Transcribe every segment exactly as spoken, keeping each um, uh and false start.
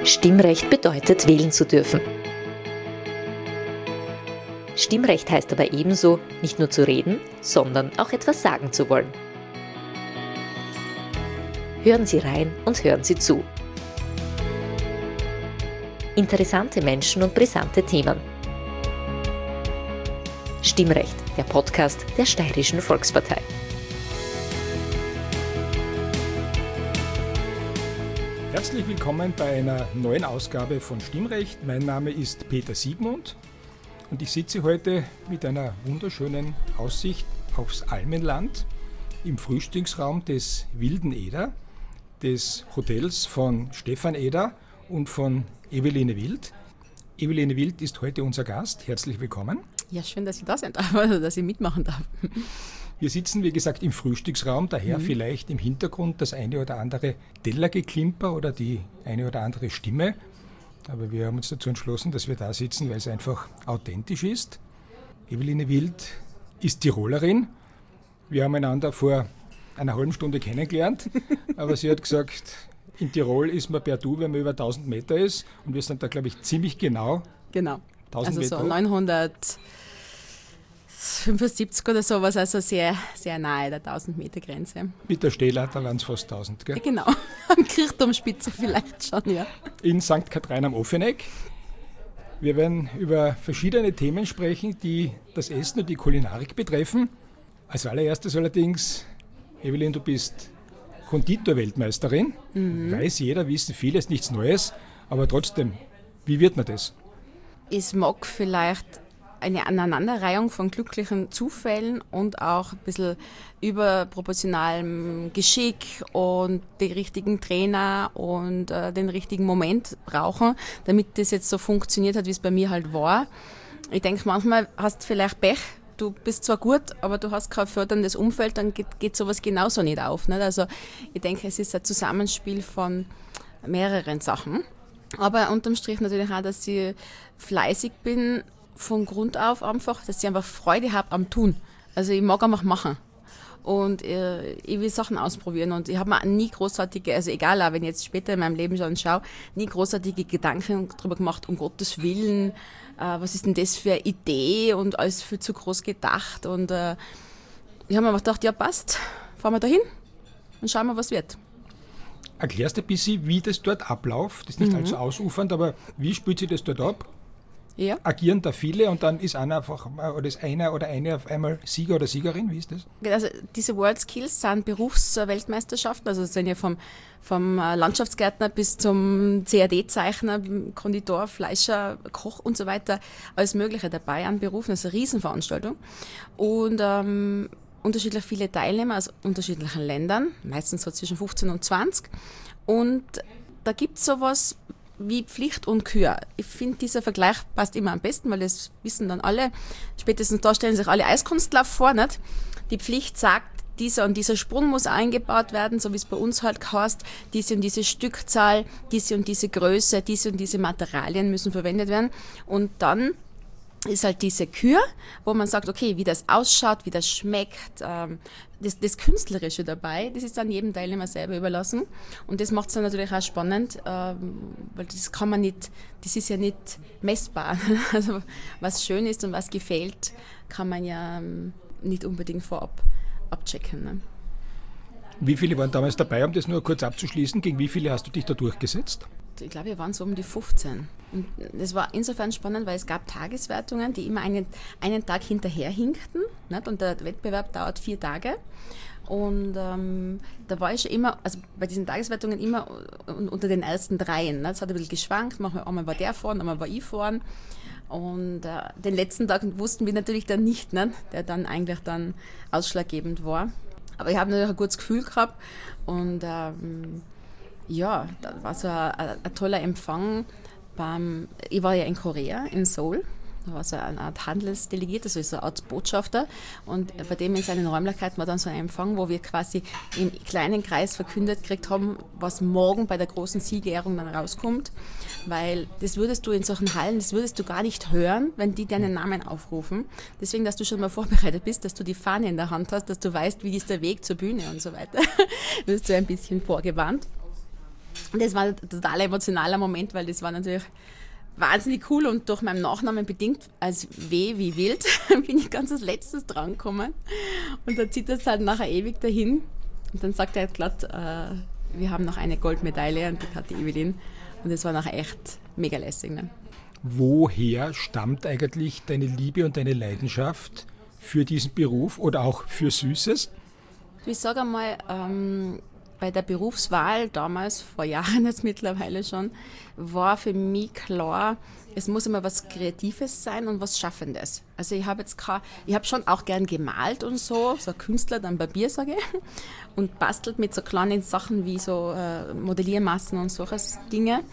Stimmrecht bedeutet, wählen zu dürfen. Stimmrecht heißt aber ebenso, nicht nur zu reden, sondern auch etwas sagen zu wollen. Hören Sie rein und hören Sie zu. Interessante Menschen und brisante Themen. Stimmrecht, der Podcast der Steirischen Volkspartei. Herzlich willkommen bei einer neuen Ausgabe von Stimmrecht. Mein Name ist Peter Siegmund und ich sitze heute mit einer wunderschönen Aussicht aufs Almenland im Frühstücksraum des Wilden Eder, des Hotels von Stefan Eder und von Eveline Wild. Eveline Wild ist heute unser Gast. Herzlich willkommen. Ja, schön, dass ich da sein darf, also dass ich mitmachen darf. Wir sitzen, wie gesagt, im Frühstücksraum, daher mhm. vielleicht im Hintergrund das eine oder andere Tellergeklimper oder die eine oder andere Stimme. Aber wir haben uns dazu entschlossen, dass wir da sitzen, weil es einfach authentisch ist. Eveline Wild ist Tirolerin. Wir haben einander vor einer halben Stunde kennengelernt, aber sie hat gesagt, in Tirol ist man per Du, wenn man über tausend Meter ist. Und wir sind da, glaube ich, ziemlich genau. Genau, tausend also Meter so neunhundertfünfundsiebzig oder sowas, also sehr, sehr nahe der tausend Meter Grenze. Mit der Stehleiter waren es fast tausend, gell? Genau, am Kirchturmspitze vielleicht schon, ja. In Sankt Katharin am Offeneck. Wir werden über verschiedene Themen sprechen, die das Essen und die Kulinarik betreffen. Als allererstes allerdings, Eveline, du bist Konditor-Weltmeisterin. Mhm. Weiß jeder, wissen viele, ist nichts Neues. Aber trotzdem, wie wird man das? Es mag vielleicht eine Aneinanderreihung von glücklichen Zufällen und auch ein bisschen überproportionalem Geschick und den richtigen Trainer und äh, den richtigen Moment brauchen, damit das jetzt so funktioniert hat, wie es bei mir halt war. Ich denke, manchmal hast du vielleicht Pech. Du bist zwar gut, aber du hast kein förderndes Umfeld, dann geht, geht sowas genauso nicht auf. Nicht? Also ich denke, es ist ein Zusammenspiel von mehreren Sachen. Aber unterm Strich natürlich auch, dass ich fleißig bin von Grund auf einfach, dass ich einfach Freude habe am Tun. Also ich mag einfach machen. Und äh, ich will Sachen ausprobieren und ich habe mir nie großartige, also egal, auch wenn ich jetzt später in meinem Leben schon schaue, nie großartige Gedanken darüber gemacht, um Gottes Willen, äh, was ist denn das für eine Idee und alles viel zu groß gedacht. Und äh, ich habe mir gedacht, ja passt, fahren wir da hin und schauen wir, was wird. Erklärst du ein bisschen, wie das dort abläuft? Das ist nicht mhm. allzu ausufernd, aber wie spielt sich das dort ab? Ja. Agieren da viele und dann ist einer einfach, oder ist einer oder eine auf einmal Sieger oder Siegerin? Wie ist das? Also diese World Skills sind Berufsweltmeisterschaften, also sind ja vom, vom Landschaftsgärtner bis zum C A D-Zeichner, Konditor, Fleischer, Koch und so weiter, alles Mögliche dabei an Berufen. Das ist eine Riesenveranstaltung. Und ähm, unterschiedlich viele Teilnehmer aus unterschiedlichen Ländern, meistens so zwischen fünfzehn und zwanzig. Und da gibt es sowas wie Pflicht und Kür. Ich finde, dieser Vergleich passt immer am besten, weil das wissen dann alle. Spätestens da stellen sich alle Eiskunstlauf vor. Nicht? Die Pflicht sagt, dieser und dieser Sprung muss eingebaut werden, so wie es bei uns halt heißt, diese und diese Stückzahl, diese und diese Größe, diese und diese Materialien müssen verwendet werden. Und dann ist halt diese Kür, wo man sagt, okay, wie das ausschaut, wie das schmeckt, ähm, das, das Künstlerische dabei, das ist dann jedem Teilnehmer selber überlassen. Und das macht es dann natürlich auch spannend, ähm, weil das kann man nicht, das ist ja nicht messbar. Also was schön ist und was gefällt, kann man ja ähm, nicht unbedingt vorab abchecken. Ne? Wie viele waren damals dabei, um das nur kurz abzuschließen? Gegen wie viele hast du dich da durchgesetzt? Ich glaube, wir waren so um die fünfzehn. Und das war insofern spannend, weil es gab Tageswertungen, die immer einen, einen Tag hinterher hinkten. Nicht? Und der Wettbewerb dauert vier Tage. Und ähm, da war ich schon immer, also bei diesen Tageswertungen immer unter den ersten dreien. Es hat ein bisschen geschwankt, manchmal einmal war der vorn, einmal war ich vorn. Und äh, den letzten Tag wussten wir natürlich dann nicht, nicht, der dann eigentlich dann ausschlaggebend war. Aber ich habe natürlich ein gutes Gefühl gehabt und ähm, ja, da war so ein, ein toller Empfang. Beim, ich war ja in Korea, in Seoul. Da war so eine Art Handelsdelegiert, also so eine Art Botschafter. Und bei dem in seinen Räumlichkeiten war dann so ein Empfang, wo wir quasi im kleinen Kreis verkündet gekriegt haben, was morgen bei der großen Siegerehrung dann rauskommt. Weil das würdest du in solchen Hallen, das würdest du gar nicht hören, wenn die deinen Namen aufrufen. Deswegen, dass du schon mal vorbereitet bist, dass du die Fahne in der Hand hast, dass du weißt, wie ist der Weg zur Bühne und so weiter. Wirst du ein bisschen vorgewarnt. Und das war ein total emotionaler Moment, weil das war natürlich wahnsinnig cool und durch meinen Nachnamen bedingt als W wie wild bin ich ganz als letztes drangekommen. Und da zieht das halt nachher ewig dahin. Und dann sagt er halt glatt, äh, wir haben noch eine Goldmedaille und die hat die Evelyn. Und das war nachher echt mega lässig. Ne? Woher stammt eigentlich deine Liebe und deine Leidenschaft für diesen Beruf oder auch für Süßes? Ich sage einmal, ähm, bei der Berufswahl damals, vor Jahren jetzt mittlerweile schon, war für mich klar, es muss immer was Kreatives sein und was Schaffendes. Also ich habe jetzt kein, ich habe schon auch gern gemalt und so, so ein Künstler am Papier, sage ich, und bastelt mit so kleinen Sachen wie so äh, Modelliermassen und solche Dinge.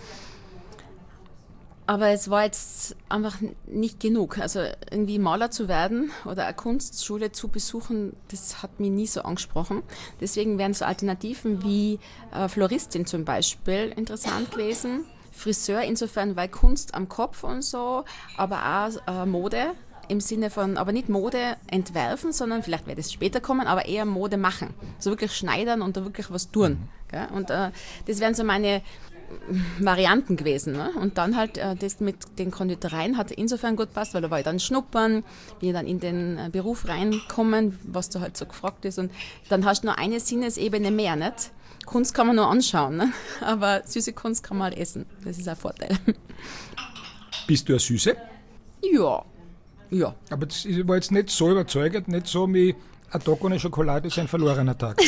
Aber es war jetzt einfach nicht genug. Also irgendwie Maler zu werden oder eine Kunstschule zu besuchen, das hat mich nie so angesprochen. Deswegen wären so Alternativen wie äh, Floristin zum Beispiel interessant gewesen. Friseur insofern, weil Kunst am Kopf und so, aber auch äh, Mode im Sinne von, aber nicht Mode entwerfen, sondern vielleicht wird es später kommen, aber eher Mode machen. So wirklich schneidern und da wirklich was tun. Gell? Und äh, das wären so meine Varianten gewesen. Ne? Und dann halt äh, das mit den Konditoreien hat insofern gut passt, weil da war ich dann schnuppern, bin ich dann in den äh, Beruf reinkommen, was da halt so gefragt ist. Und dann hast du nur eine Sinnesebene mehr, nicht? Kunst kann man nur anschauen, ne? Aber süße Kunst kann man halt essen. Das ist ein Vorteil. Bist du eine Süße? Ja. Ja. Aber das war jetzt nicht so überzeugend, nicht so wie ein Tag ohne Schokolade ist ein verlorener Tag.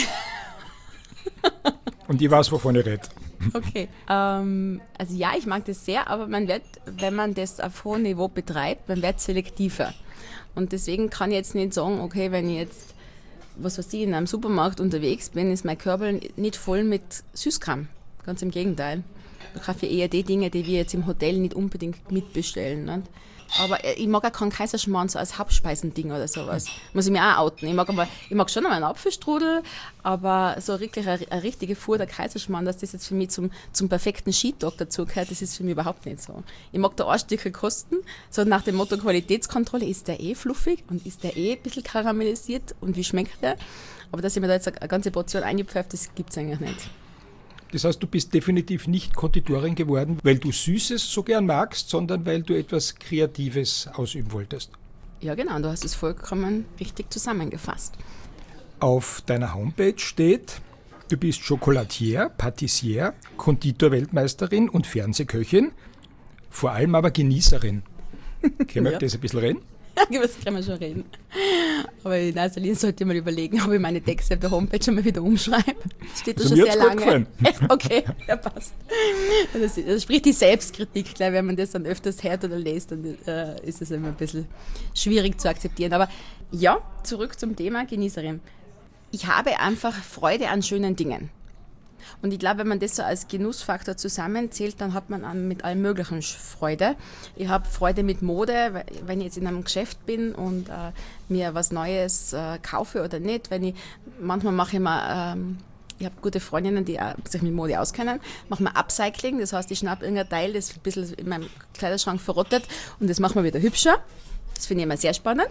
Und ich weiß, wovon ich rede. Okay. Ähm, also ja, ich mag das sehr, aber man wird, wenn man das auf hohem Niveau betreibt, man wird selektiver. Und deswegen kann ich jetzt nicht sagen, okay, wenn ich jetzt, was weiß ich, in einem Supermarkt unterwegs bin, ist mein Körbel nicht voll mit Süßkram. Ganz im Gegenteil. Da kaufe ich eher die Dinge, die wir jetzt im Hotel nicht unbedingt mitbestellen. Nicht? Aber ich mag auch keinen Kaiserschmarrn so als Hauptspeisending oder sowas. Muss ich mir auch outen. Ich mag, aber, ich mag schon einmal einen Apfelstrudel, aber so wirklich eine, eine richtige Fuhr der Kaiserschmarrn, dass das jetzt für mich zum, zum perfekten Skitag dazu gehört, das ist für mich überhaupt nicht so. Ich mag da ein Stückchen kosten, so nach dem Motto Qualitätskontrolle, ist der eh fluffig und ist der eh ein bisschen karamellisiert und wie schmeckt der? Aber dass ich mir da jetzt eine ganze Portion eingepfeife, das gibt es eigentlich nicht. Das heißt, du bist definitiv nicht Konditorin geworden, weil du Süßes so gern magst, sondern weil du etwas Kreatives ausüben wolltest. Ja, genau, du hast es vollkommen richtig zusammengefasst. Auf deiner Homepage steht, du bist Chocolatier, Patissier, Konditor-Weltmeisterin und Fernsehköchin, vor allem aber Genießerin. Können wir ja. das ein bisschen reden? Über das können wir schon reden. Aber in erster Linie sollte ich mal überlegen, ob ich meine Texte auf der Homepage schon mal wieder umschreibe. Das steht da also schon sehr lange. Echt? Okay, ja, passt. Das, das spricht die Selbstkritik gleich, wenn man das dann öfters hört oder liest, dann äh, ist es immer ein bisschen schwierig zu akzeptieren. Aber ja, zurück zum Thema Genießerin. Ich habe einfach Freude an schönen Dingen. Und ich glaube, wenn man das so als Genussfaktor zusammenzählt, dann hat man mit allem Möglichen Freude. Ich habe Freude mit Mode, wenn ich jetzt in einem Geschäft bin und äh, mir was Neues äh, kaufe oder nicht. Wenn ich, manchmal mache ich mal, ähm, ich habe gute Freundinnen, die äh, sich mit Mode auskennen, mache mal Upcycling, das heißt, ich schnappe irgendein Teil, das ein bisschen in meinem Kleiderschrank verrottet und das machen wir wieder hübscher. Das finde ich immer sehr spannend.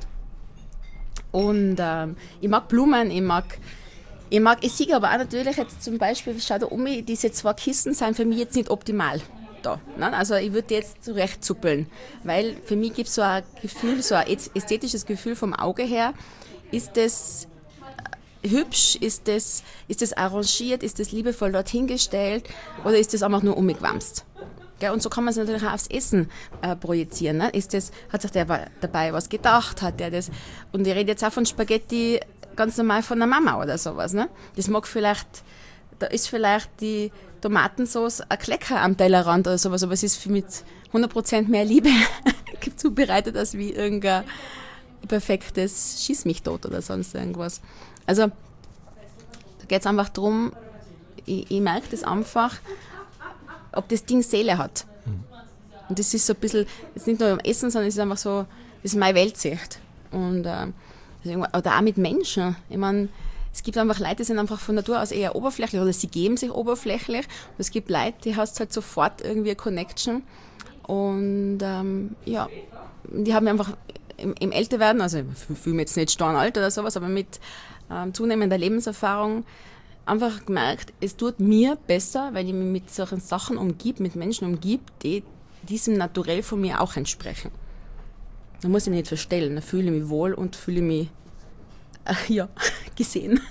Und ähm, ich mag Blumen, ich mag Ich mag, ich sehe aber auch natürlich jetzt zum Beispiel, schau da um, diese zwei Kisten sind für mich jetzt nicht optimal da. Ne? Also ich würde jetzt zurechtzuppeln, weil für mich gibt es so ein Gefühl, so ein ästhetisches Gefühl vom Auge her, ist das hübsch, ist das, ist das arrangiert, ist das liebevoll dorthin gestellt oder ist das einfach nur umgewamst? Und so kann man es natürlich auch aufs Essen äh, projizieren. Ne? Ist das, hat sich der dabei was gedacht, hat der das, und ich rede jetzt auch von Spaghetti ganz normal von der Mama oder sowas. Ne? Das mag vielleicht, da ist vielleicht die Tomatensauce ein Klecker am Tellerrand oder sowas, aber es ist für mit hundert Prozent mehr Liebe zubereitet, als wie irgendein perfektes Schieß mich tot oder sonst irgendwas. Also da geht es einfach darum, ich, ich merke das einfach, ob das Ding Seele hat. Und das ist so ein bisschen, jetzt nicht nur beim Essen, sondern es ist einfach so, das ist meine Weltsicht. Und äh, oder auch mit Menschen. Ich meine, es gibt einfach Leute, die sind einfach von Natur aus eher oberflächlich oder sie geben sich oberflächlich. Und es gibt Leute, die hast halt sofort irgendwie eine Connection. Und ähm, ja, die haben einfach im, im Älterwerden, also ich fühle mich jetzt nicht steinalt oder sowas, aber mit ähm, zunehmender Lebenserfahrung einfach gemerkt, es tut mir besser, wenn ich mich mit solchen Sachen umgib, mit Menschen umgib, die diesem Naturell von mir auch entsprechen. Da muss ich mich nicht verstellen, da fühle ich mich wohl und fühle mich äh, ja, gesehen.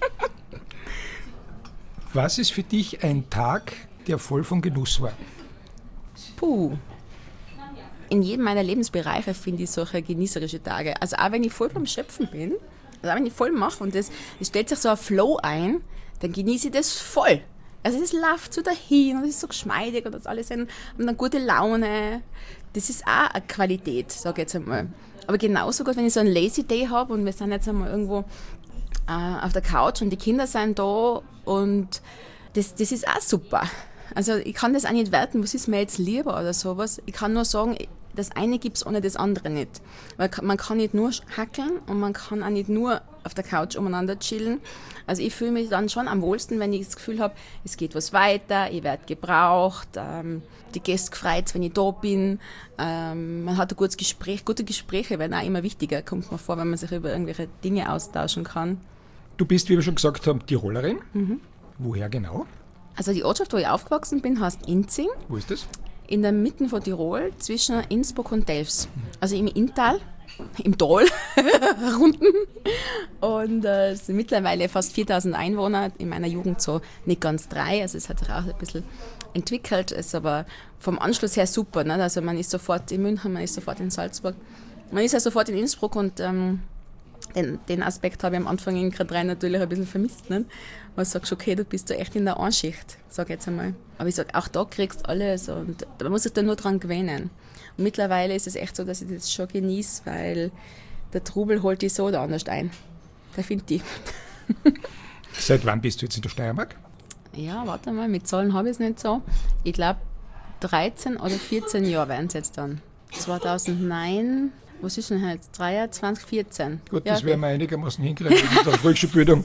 Was ist für dich ein Tag, der voll von Genuss war? Puh. In jedem meiner Lebensbereiche finde ich solche genießerische Tage. Also auch wenn ich voll beim Schöpfen bin, also auch wenn ich voll mache und es stellt sich so ein Flow ein, dann genieße ich das voll. Also das läuft so dahin und es ist so geschmeidig und das alles haben dann gute Laune. Das ist auch eine Qualität, sage ich jetzt einmal. Aber genauso gut, wenn ich so einen Lazy Day habe und wir sind jetzt einmal irgendwo äh, auf der Couch und die Kinder sind da und das, das ist auch super. Also ich kann das auch nicht werten, was ist mir jetzt lieber oder sowas. Ich kann nur sagen, das eine gibt es ohne das andere nicht. Weil man kann nicht nur hackeln und man kann auch nicht nur auf der Couch umeinander chillen. Also ich fühle mich dann schon am wohlsten, wenn ich das Gefühl habe, es geht was weiter, ich werde gebraucht, ähm, die Gäste gefreut, wenn ich da bin. Ähm, man hat ein gutes Gespräch. Gute Gespräche werden auch immer wichtiger, kommt mir vor, wenn man sich über irgendwelche Dinge austauschen kann. Du bist, wie wir schon gesagt haben, Tirolerin. Mhm. Woher genau? Also die Ortschaft, wo ich aufgewachsen bin, heißt Inzing. Wo ist das? In der Mitte von Tirol, zwischen Innsbruck und Delfs. Also im Inntal, im Tal, unten. Und äh, es sind mittlerweile fast viertausend Einwohner, in meiner Jugend so nicht ganz drei, also es hat sich auch ein bisschen entwickelt, ist aber vom Anschluss her super. Ne? Also man ist sofort in München, man ist sofort in Salzburg, man ist ja sofort in Innsbruck und ähm, den, den Aspekt habe ich am Anfang in Grad drei natürlich ein bisschen vermisst. Ne? Weil du sagst, okay, du bist da echt in der Anschicht, sage ich jetzt einmal. Aber ich sage, auch da kriegst du alles und man muss sich da nur dran gewöhnen. Und mittlerweile ist es echt so, dass ich das schon genieße, weil der Trubel holt dich so oder anders ein. Da finde ich. Seit wann bist du jetzt in der Steiermark? Ja, warte mal, mit Zahlen habe ich es nicht so. Ich glaube, dreizehn oder vierzehn Jahre werden es jetzt dann. zweitausendneun, was ist denn jetzt? dreiundzwanzig, vierzehn. Gut, ja, das werden wir einigermaßen hinkriegen mit der Volksschulbildung.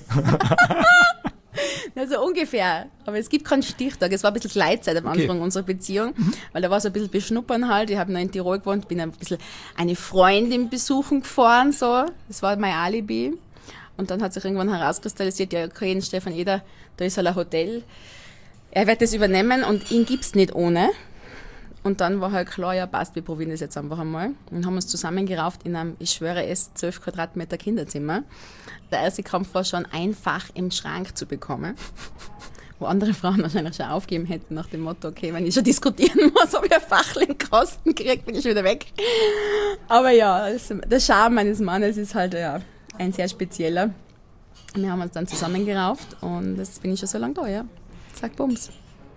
Also ungefähr. Aber es gibt keinen Stichtag. Es war ein bisschen Gleitzeit am Anfang Okay. unserer Beziehung, weil da war so ein bisschen beschnuppern halt. Ich habe noch in Tirol gewohnt, bin ein bisschen eine Freundin besuchen gefahren, so. Das war mein Alibi. Und dann hat sich irgendwann herauskristallisiert, ja, okay, Stefan Eder, da ist halt ein Hotel. Er wird das übernehmen und ihn gibt's nicht ohne. Und dann war halt klar, ja passt, wir probieren das jetzt einfach einmal. Und haben uns zusammengerauft in einem, ich schwöre es, zwölf Quadratmeter Kinderzimmer. Der erste Kampf war schon einfach im Schrank zu bekommen, wo andere Frauen wahrscheinlich schon aufgeben hätten nach dem Motto, okay, wenn ich schon diskutieren muss, ob ich ein Fachel in den Kasten kriege, bin ich schon wieder weg. Aber ja, das, der Charme meines Mannes ist halt ja ein sehr spezieller. Wir haben uns dann zusammengerauft und jetzt bin ich schon so lange da, ja. Sag Bums.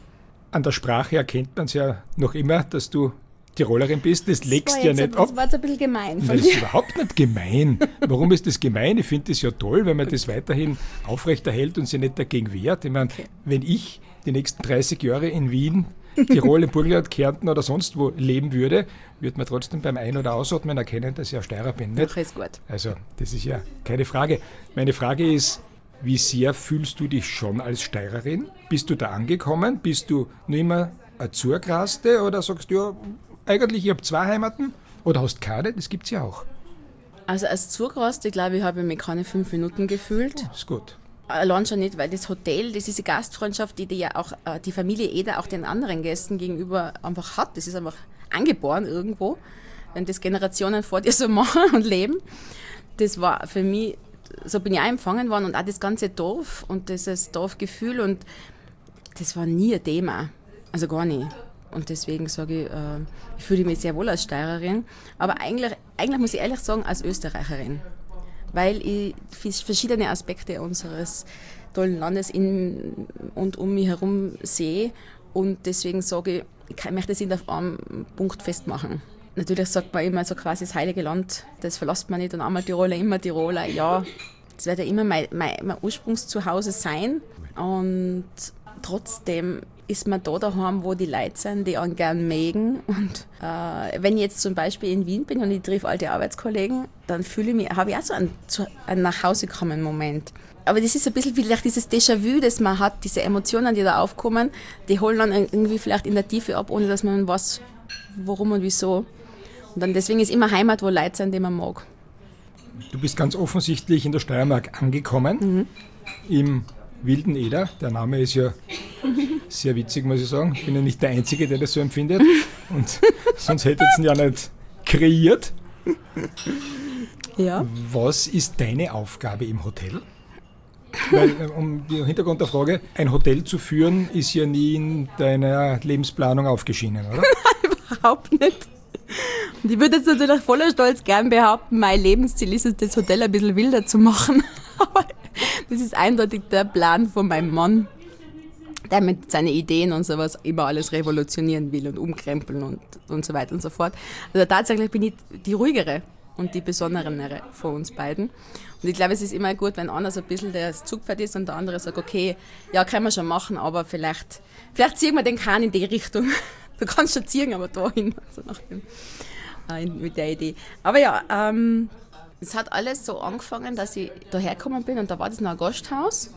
An der Sprache erkennt man es ja noch immer, dass du Tirolerin bist. Das legst Das ja war nicht jetzt, ab. das war jetzt ein bisschen gemein von Das ist dir. überhaupt nicht gemein. Warum ist das gemein? Ich finde das ja toll, wenn man das weiterhin aufrechterhält und sich nicht dagegen wehrt. Ich meine, Okay. wenn ich die nächsten dreißig Jahre in Wien, Tirol, im Burgenland, Kärnten oder sonst wo leben würde, würde man trotzdem beim Ein- oder Ausatmen erkennen, dass ich ein Steirer bin. Nicht? Doch, ist gut. Also, das ist ja keine Frage. Meine Frage ist, wie sehr fühlst du dich schon als Steirerin? Bist du da angekommen? Bist du nur immer eine Zugraste oder sagst du, ja, eigentlich, ich habe zwei Heimaten oder hast keine? Das gibt es ja auch. Also als Zugraste, glaube ich, habe ich mich keine fünf Minuten gefühlt. Ist gut. Allein schon nicht, weil das Hotel, das ist diese Gastfreundschaft, die, die ja auch äh, die Familie Eder auch den anderen Gästen gegenüber einfach hat. Das ist einfach angeboren irgendwo, wenn das Generationen vor dir so machen und leben. Das war für mich, so bin ich auch empfangen worden und auch das ganze Dorf und dieses Dorfgefühl und das war nie ein Thema. Also gar nicht. Und deswegen sage ich, äh, ich fühle mich sehr wohl als Steirerin, aber eigentlich, eigentlich muss ich ehrlich sagen, als Österreicherin. Weil ich verschiedene Aspekte unseres tollen Landes in und um mich herum sehe und deswegen sage ich, ich möchte es nicht auf einen Punkt festmachen. Natürlich sagt man immer so quasi das heilige Land, das verlässt man nicht und einmal Tiroler, immer Tiroler, ja, das wird ja immer mein, mein, mein Ursprungszuhause sein und trotzdem ist man da daheim, wo die Leute sind, die einen gern mögen. Und äh, wenn ich jetzt zum Beispiel in Wien bin und ich treffe alte Arbeitskollegen, dann fühle ich mich, habe ich auch so einen, einen Nach-Hause-kommen-Moment. Aber das ist ein bisschen vielleicht dieses Déjà-vu, das man hat, diese Emotionen, die da aufkommen, die holen dann irgendwie vielleicht in der Tiefe ab, ohne dass man weiß, warum und wieso. Und dann deswegen ist immer Heimat, wo Leute sind, die man mag. Du bist ganz offensichtlich in der Steiermark angekommen, mhm. im Wilden Eder. Der Name ist ja sehr witzig, muss ich sagen. Ich bin ja nicht der Einzige, der das so empfindet. Und sonst hätte ich es ja nicht kreiert. Ja. Was ist deine Aufgabe im Hotel? Weil, um den Hintergrund der Frage, ein Hotel zu führen, ist ja nie in deiner Lebensplanung aufgeschienen, oder? Nein, überhaupt nicht. Und ich würde jetzt natürlich voller Stolz gern behaupten, mein Lebensziel ist es, das Hotel ein bisschen wilder zu machen. Aber das ist eindeutig der Plan von meinem Mann, der mit seinen Ideen und sowas immer alles revolutionieren will und umkrempeln und, und so weiter und so fort. Also tatsächlich bin ich die ruhigere und die besonderere von uns beiden. Und ich glaube, es ist immer gut, wenn einer so ein bisschen der Zugpferd ist und der andere sagt, okay, ja, können wir schon machen, aber vielleicht, vielleicht ziehen wir den Kahn in die Richtung. Du kannst schon ziehen, aber dahin, also nach dem, äh, mit der Idee. Aber ja, ähm, es hat alles so angefangen, dass ich da hergekommen bin und da war das noch ein Gasthaus.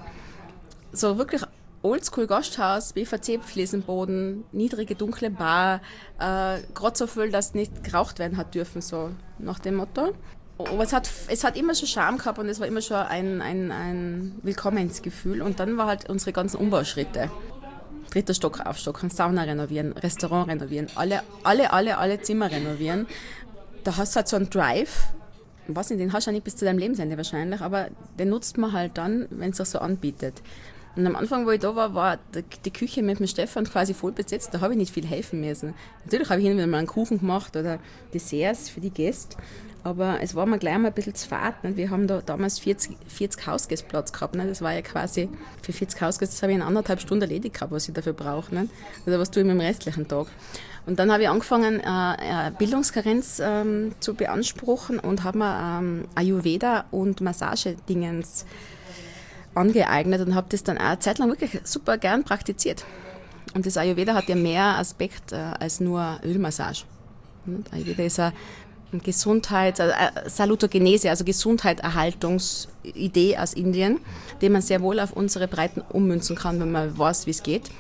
So wirklich oldschool Gasthaus, B V C-Fliesenboden, niedrige, dunkle Bar, äh, gerade so viel, dass nicht geraucht werden hat dürfen, so nach dem Motto. Aber es hat, es hat immer schon Charme gehabt und es war immer schon ein, ein, ein Willkommensgefühl. Und dann war halt unsere ganzen Umbauschritte. Dritter Stock aufstocken, Sauna renovieren, Restaurant renovieren, alle, alle, alle, alle Zimmer renovieren. Da hast du halt so einen Drive, ich weiß nicht, den hast du ja nicht bis zu deinem Lebensende wahrscheinlich, aber den nutzt man halt dann, wenn es sich so anbietet. Und am Anfang, wo ich da war, war die Küche mit dem Stefan quasi voll besetzt, da habe ich nicht viel helfen müssen. Natürlich habe ich hin und wieder mal einen Kuchen gemacht oder Desserts für die Gäste, aber es war mir gleich mal ein bisschen zu fad. Ne? Wir haben da damals vierzig, vierzig Hausgästeplatz gehabt. Ne? Das war ja quasi für vierzig Hausgäste, das habe ich in anderthalb Stunden erledigt gehabt, was ich dafür brauche. Ne? Also was tue ich mit dem restlichen Tag? Und dann habe ich angefangen, äh, Bildungskarenz ähm, zu beanspruchen und habe mir ähm, Ayurveda und Massagedingens angeeignet und habe das dann auch eine Zeit lang wirklich super gern praktiziert. Und das Ayurveda hat ja mehr Aspekt äh, als nur Ölmassage. Und Ayurveda ist eine Gesundheit, also Salutogenese, also Gesundheitserhaltungsidee aus Indien, die man sehr wohl auf unsere Breiten ummünzen kann, wenn man weiß, wie es geht.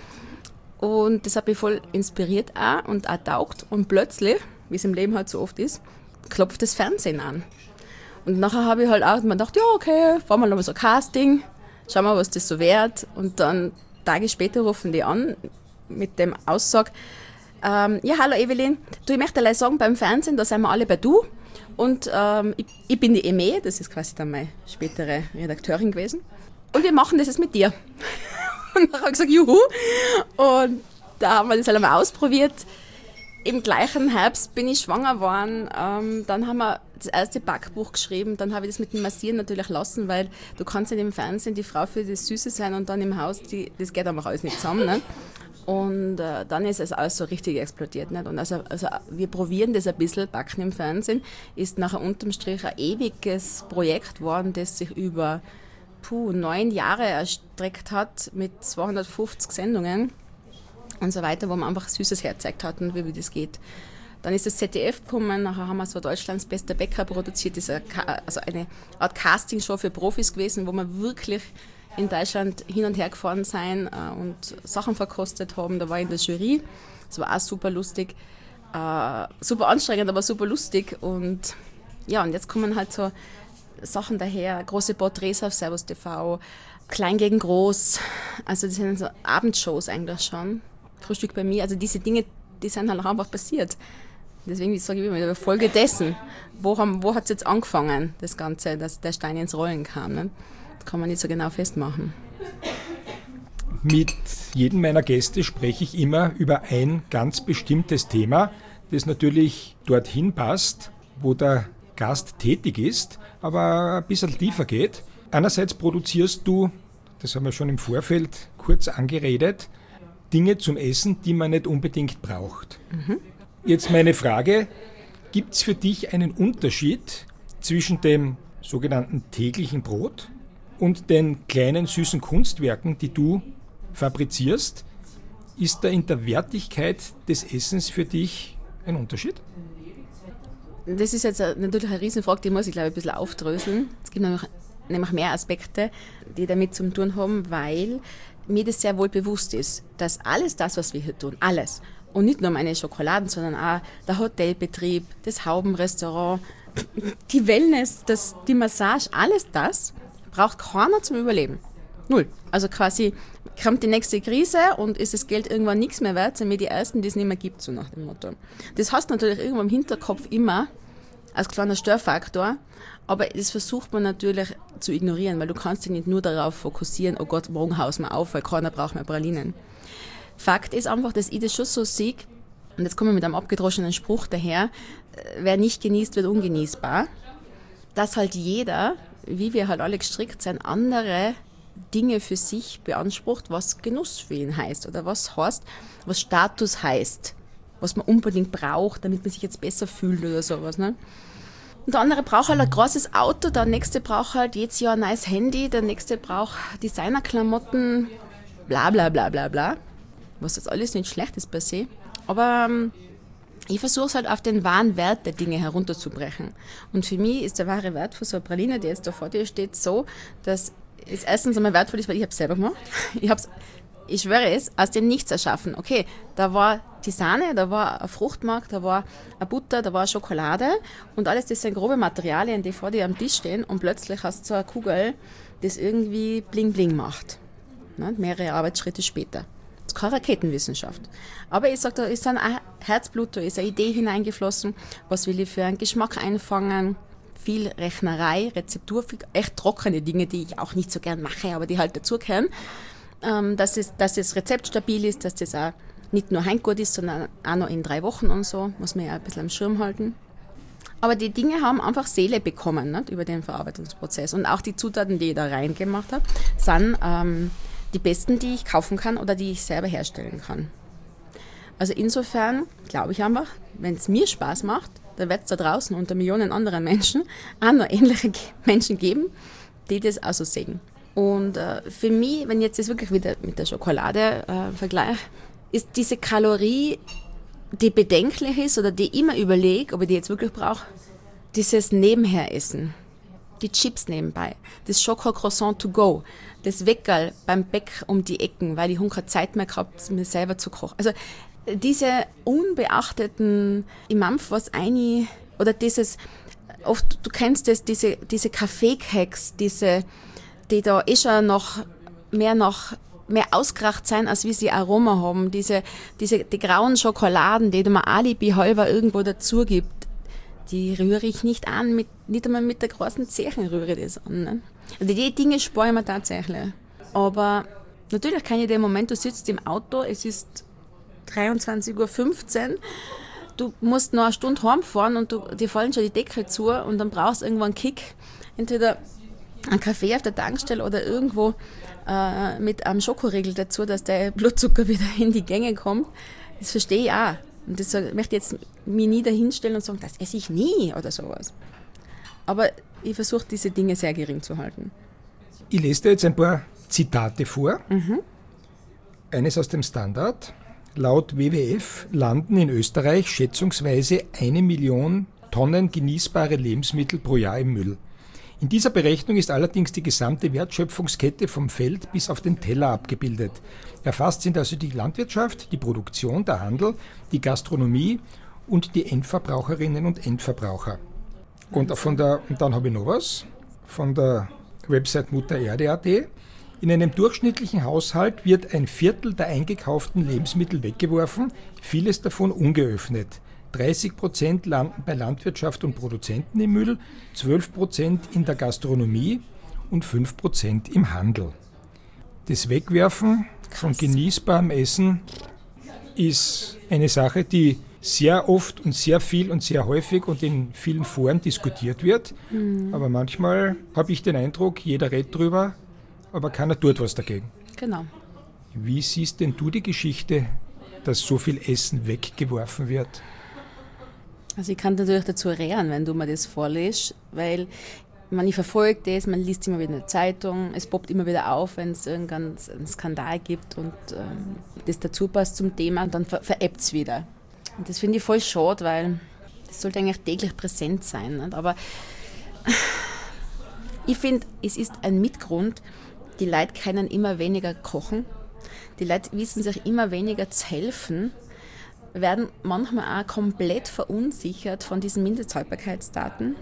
Und das hat mich voll inspiriert auch und auch taugt. Und plötzlich, wie es im Leben halt so oft ist, klopft das Fernsehen an. Und nachher habe ich halt auch mir gedacht, ja okay, fahren wir noch mal so ein Casting, schauen wir, was das so wert. Und dann Tage später rufen die an mit dem Aussag, Ähm, ja, hallo Evelyn, du, ich möchte dir sagen, beim Fernsehen, da sind wir alle bei du und ähm, ich, ich bin die Eme, das ist quasi dann meine spätere Redakteurin gewesen und wir machen das jetzt mit dir. Und dann habe ich gesagt, juhu, und da haben wir das halt einmal ausprobiert. Im gleichen Herbst bin ich schwanger geworden, ähm, dann haben wir das erste Backbuch geschrieben, dann habe ich das mit dem Massieren natürlich lassen, weil du kannst nicht im Fernsehen die Frau für das Süße sein und dann im Haus, die, das geht einfach alles nicht zusammen, ne? Und äh, dann ist es alles so richtig explodiert. Nicht? Und also, also wir probieren das ein bisschen, Backen im Fernsehen, ist nachher unterm Strich ein ewiges Projekt geworden, das sich über puh, neun Jahre erstreckt hat mit zweihundertfünfzig Sendungen und so weiter, wo man einfach Süßes hergezeigt hatten, wie, wie das geht. Dann ist das Z D F gekommen, nachher haben wir so Deutschlands bester Bäcker produziert, das ist eine, also eine Art Castingshow für Profis gewesen, wo man wirklich in Deutschland hin und her gefahren sein äh, und Sachen verkostet haben. Da war ich in der Jury. Das war auch super lustig. Äh, super anstrengend, aber super lustig. Und ja, und jetzt kommen halt so Sachen daher. Große Porträts auf Servus T V, Klein gegen Groß. Also das sind so Abendshows eigentlich schon. Frühstück bei mir. Also diese Dinge, die sind halt auch einfach passiert. Deswegen sage ich immer, eine Folge dessen. Wo, haben, wo hat es jetzt angefangen, das Ganze, dass der Stein ins Rollen kam, ne? Kann man nicht so genau festmachen. Mit jedem meiner Gäste spreche ich immer über ein ganz bestimmtes Thema, das natürlich dorthin passt, wo der Gast tätig ist, aber ein bisschen tiefer geht. Einerseits produzierst du, das haben wir schon im Vorfeld kurz angeredet, Dinge zum Essen, die man nicht unbedingt braucht. Mhm. Jetzt meine Frage, gibt es für dich einen Unterschied zwischen dem sogenannten täglichen Brot und den kleinen süßen Kunstwerken, die du fabrizierst? Ist da in der Wertigkeit des Essens für dich ein Unterschied? Das ist jetzt natürlich eine Riesenfrage, die muss ich, glaube ich, ein bisschen aufdröseln. Es gibt nämlich, nämlich mehr Aspekte, die damit zu tun haben, weil mir das sehr wohl bewusst ist, dass alles das, was wir hier tun, alles, und nicht nur meine Schokoladen, sondern auch der Hotelbetrieb, das Haubenrestaurant, die Wellness, das, die Massage, alles das braucht keiner zum Überleben. Null. Also quasi kommt die nächste Krise und ist das Geld irgendwann nichts mehr wert, sind wir die Ersten, die es nicht mehr gibt, so nach dem Motto. Das hast du natürlich irgendwo im Hinterkopf immer als kleiner Störfaktor, aber das versucht man natürlich zu ignorieren, weil du kannst dich nicht nur darauf fokussieren, oh Gott, morgen haus wir auf, weil keiner braucht mehr Pralinen. Fakt ist einfach, dass ich das schon so sehe, und jetzt komme ich mit einem abgedroschenen Spruch daher, wer nicht genießt, wird ungenießbar, dass halt jeder, wie wir halt alle gestrickt sind, andere Dinge für sich beansprucht, was Genuss für ihn heißt oder was heißt, was Status heißt, was man unbedingt braucht, damit man sich jetzt besser fühlt oder sowas. Ne? Und der andere braucht halt ein großes Auto, der nächste braucht halt jedes Jahr ein neues Handy, der nächste braucht Designerklamotten, bla bla bla bla bla, was jetzt alles nicht schlecht ist per se, aber ähm, ich versuche es halt auf den wahren Wert der Dinge herunterzubrechen. Und für mich ist der wahre Wert für so eine Praline, die jetzt da vor dir steht, so, dass es erstens einmal wertvoll ist, weil ich habe es selber gemacht. Ich habe es, ich schwöre es, aus dem Nichts erschaffen. Okay, da war die Sahne, da war ein Fruchtmark, da war eine Butter, da war Schokolade und alles das sind grobe Materialien, die vor dir am Tisch stehen und plötzlich hast du so eine Kugel, das irgendwie bling bling macht. Ne? Mehrere Arbeitsschritte später. Das ist keine Raketenwissenschaft. Aber ich sage, da ist ein Herzblut, da ist eine Idee hineingeflossen, was will ich für einen Geschmack einfangen, viel Rechnerei, Rezeptur, viel echt trockene Dinge, die ich auch nicht so gern mache, aber die halt dazugehören, ähm, dass, es, dass das Rezept stabil ist, dass das auch nicht nur heimgut ist, sondern auch noch in drei Wochen und so, muss man ja ein bisschen am Schirm halten. Aber die Dinge haben einfach Seele bekommen, nicht, über den Verarbeitungsprozess. Und auch die Zutaten, die ich da reingemacht habe, sind ähm, die besten, die ich kaufen kann oder die ich selber herstellen kann. Also insofern glaube ich einfach, wenn es mir Spaß macht, dann wird es da draußen unter Millionen anderen Menschen auch noch ähnliche Menschen geben, die das auch so sehen. Und äh, für mich, wenn ich jetzt das wirklich wieder mit der Schokolade äh, vergleiche, ist diese Kalorie, die bedenklich ist oder die ich immer überlege, ob ich die jetzt wirklich brauche, dieses Nebenheressen, die Chips nebenbei, das Schoko-Croissant to go, das Weckerl beim Bäck um die Ecken, weil ich habe keine Zeit mehr gehabt, mir selber zu kochen. Also diese unbeachteten, ich mampf was ein, oder dieses, oft, du kennst das, diese, diese Kaffeekeks, diese, die da eh schon noch mehr noch mehr ausgeracht sein, als wie sie Aroma haben, diese, diese, die grauen Schokoladen, die man alibi halber irgendwo dazu gibt, die rühre ich nicht an, mit, nicht einmal mit der großen Zechen rühre ich das an. Ne? Also die Dinge spare ich mir tatsächlich. Aber natürlich kann ich den Moment, du sitzt im Auto, es ist dreiundzwanzig Uhr fünfzehn, du musst noch eine Stunde heimfahren und du, dir fallen schon die Deckel zu und dann brauchst du irgendwo einen Kick, entweder einen Kaffee auf der Tankstelle oder irgendwo äh, mit einem Schokoriegel dazu, dass der Blutzucker wieder in die Gänge kommt. Das verstehe ich auch. Und das möchte ich jetzt mich nie dahinstellen und sagen, das esse ich nie oder sowas. Aber ich versuche, diese Dinge sehr gering zu halten. Ich lese dir jetzt ein paar Zitate vor. Mhm. Eines aus dem Standard. Laut W W F landen in Österreich schätzungsweise eine Million Tonnen genießbare Lebensmittel pro Jahr im Müll. In dieser Berechnung ist allerdings die gesamte Wertschöpfungskette vom Feld bis auf den Teller abgebildet. Erfasst sind also die Landwirtschaft, die Produktion, der Handel, die Gastronomie und die Endverbraucherinnen und Endverbraucher. Und, von der, und dann habe ich noch was von der Website muttererde punkt at. In einem durchschnittlichen Haushalt wird ein Viertel der eingekauften Lebensmittel weggeworfen, vieles davon ungeöffnet. dreißig Prozent landen bei Landwirtschaft und Produzenten im Müll, zwölf Prozent in der Gastronomie und fünf Prozent im Handel. Das Wegwerfen von genießbarem Essen ist eine Sache, die sehr oft und sehr viel und sehr häufig und in vielen Foren diskutiert wird. Mhm. Aber manchmal habe ich den Eindruck, jeder redet drüber, aber keiner tut was dagegen. Genau. Wie siehst denn du die Geschichte, dass so viel Essen weggeworfen wird? Also ich kann natürlich dazu reden, wenn du mir das vorliest, weil man, ich verfolge das, man liest immer wieder eine Zeitung, es poppt immer wieder auf, wenn es irgendeinen Skandal gibt und ähm, das dazu passt zum Thema und dann ver- veräppt es wieder. Und das finde ich voll schade, weil das sollte eigentlich täglich präsent sein. Nicht? Aber ich finde, es ist ein Mitgrund, die Leute können immer weniger kochen, die Leute wissen sich immer weniger zu helfen, werden manchmal auch komplett verunsichert von diesen Mindesthaltbarkeitsdaten.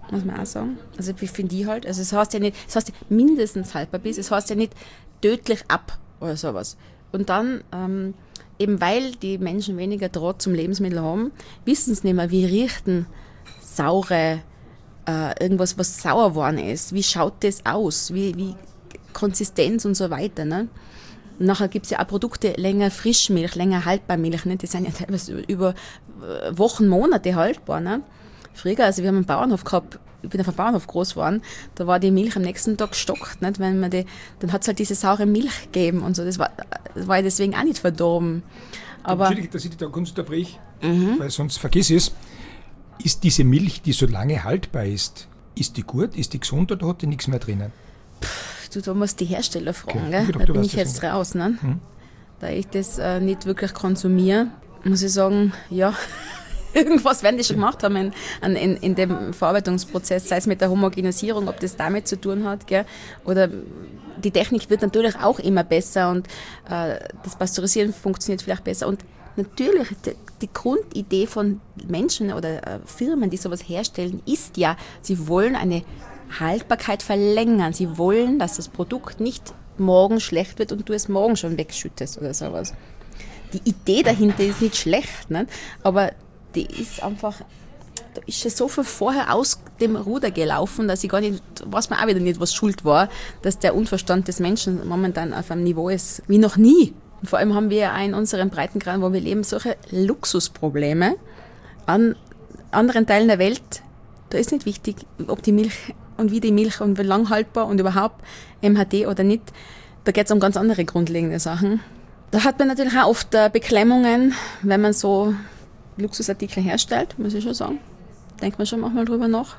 muss man auch sagen. Also wie finde ich halt, also es heißt ja nicht, es heißt ja mindestens haltbar bis, es heißt ja nicht tödlich ab oder sowas. Und dann, ähm, eben weil die Menschen weniger Draht zum Lebensmittel haben, wissen sie nicht mehr, wie riechen saure, äh, irgendwas, was sauer geworden ist, wie schaut das aus, wie, wie Konsistenz und so weiter. Ne? Und nachher gibt es ja auch Produkte, länger Frischmilch, länger haltbar Milch, ne? Die sind ja teilweise über Wochen, Monate haltbar. Ne? Früher, also wir haben einen Bauernhof gehabt, ich bin auf einem Bauernhof groß geworden, da war die Milch am nächsten Tag gestockt, nicht? Wenn man die, dann hat es halt diese saure Milch gegeben und so, das war, das war ja deswegen auch nicht verdorben. Aber Entschuldige, dass ich dich da kurz unterbreche, mhm. weil sonst vergiss ich es. Ist diese Milch, die so lange haltbar ist, ist die gut, ist die gesund oder hat die nichts mehr drinnen? Pff, du, da musst die Hersteller fragen, okay. gell? Da bin ich jetzt raus. Ne? Mhm. Da ich das äh, nicht wirklich konsumiere, muss ich sagen, ja, irgendwas werden die schon gemacht haben in, in, in dem Verarbeitungsprozess, sei es mit der Homogenisierung, ob das damit zu tun hat, gell? Oder die Technik wird natürlich auch immer besser und äh, das Pasteurisieren funktioniert vielleicht besser. Und natürlich, die, die Grundidee von Menschen oder äh, Firmen, die sowas herstellen, ist ja, sie wollen eine Haltbarkeit verlängern. Sie wollen, dass das Produkt nicht morgen schlecht wird und du es morgen schon wegschüttest oder sowas. Die Idee dahinter ist nicht schlecht, ne? Aber die ist einfach, da ist schon so viel vorher aus dem Ruder gelaufen, dass ich gar nicht, weiß man auch wieder nicht, was schuld war, dass der Unverstand des Menschen momentan auf einem Niveau ist wie noch nie. Und vor allem haben wir auch in unseren Breitengraden, wo wir leben, solche Luxusprobleme. An anderen Teilen der Welt, da ist nicht wichtig, ob die Milch und wie die Milch und wie lang haltbar und überhaupt M H D oder nicht. Da geht es um ganz andere grundlegende Sachen. Da hat man natürlich auch oft Beklemmungen, wenn man so Luxusartikel herstellt, muss ich schon sagen. Denkt man schon manchmal drüber nach.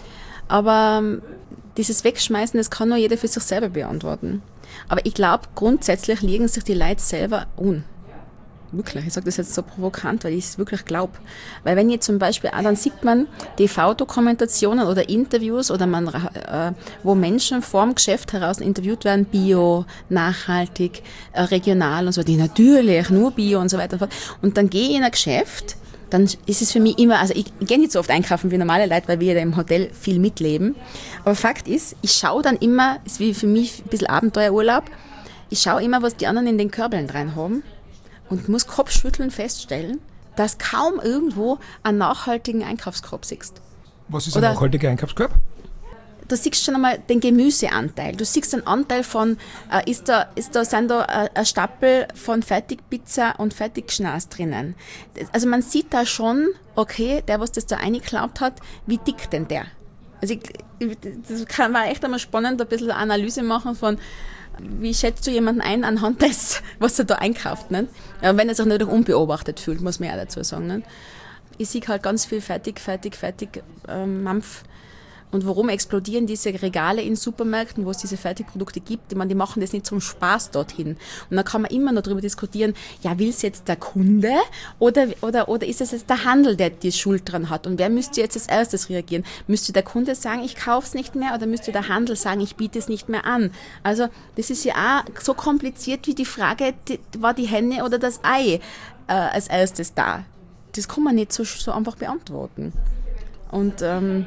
Aber ähm, dieses Wegschmeißen, das kann nur jeder für sich selber beantworten. Aber ich glaube, grundsätzlich liegen sich die Leute selber un. Wirklich, ich sage das jetzt so provokant, weil ich es wirklich glaube. Weil wenn ihr zum Beispiel, auch dann sieht man T V-Dokumentationen oder Interviews, oder man, äh, wo Menschen vorm Geschäft heraus interviewt werden, Bio, nachhaltig, äh, regional und so, die natürlich nur Bio und so weiter und so fort. Und dann gehe ich in ein Geschäft, dann ist es für mich immer, also ich, ich gehe nicht so oft einkaufen wie normale Leute, weil wir ja im Hotel viel mitleben. Aber Fakt ist, ich schaue dann immer, ist wie für mich ein bisschen Abenteuerurlaub, ich schaue immer, was die anderen in den Körbeln rein haben. Und muss Kopfschütteln feststellen, dass kaum irgendwo einen nachhaltigen Einkaufskorb siehst. Was ist ein nachhaltiger Einkaufskorb? Da siehst du schon einmal den Gemüseanteil. Du siehst den Anteil von, äh, ist da, ist da, sind da äh, ein Stapel von Fertigpizza und Fertigschnaß drinnen. Also man sieht da schon, okay, der, was das da eingeklaubt hat, wie dick denn der? Also ich, das kann, war echt einmal spannend, ein bisschen Analyse machen von, wie schätzt du jemanden ein anhand des, was er da einkauft, nicht? Ja, wenn er sich natürlich unbeobachtet fühlt, muss man ja dazu sagen, nicht? Ich sehe halt ganz viel fertig, fertig, fertig ähm, Mampf. Und warum explodieren diese Regale in Supermärkten, wo es diese Fertigprodukte gibt? Ich meine, die machen das nicht zum Spaß dorthin. Und dann kann man immer noch darüber diskutieren, ja, will es jetzt der Kunde oder, oder, oder ist es jetzt der Handel, der die Schuld dran hat? Und wer müsste jetzt als erstes reagieren? Müsste der Kunde sagen, ich kaufe es nicht mehr, oder müsste der Handel sagen, ich biete es nicht mehr an? Also das ist ja auch so kompliziert wie die Frage, die, war die Henne oder das Ei äh, als erstes da? Das kann man nicht so, so einfach beantworten. Und ähm,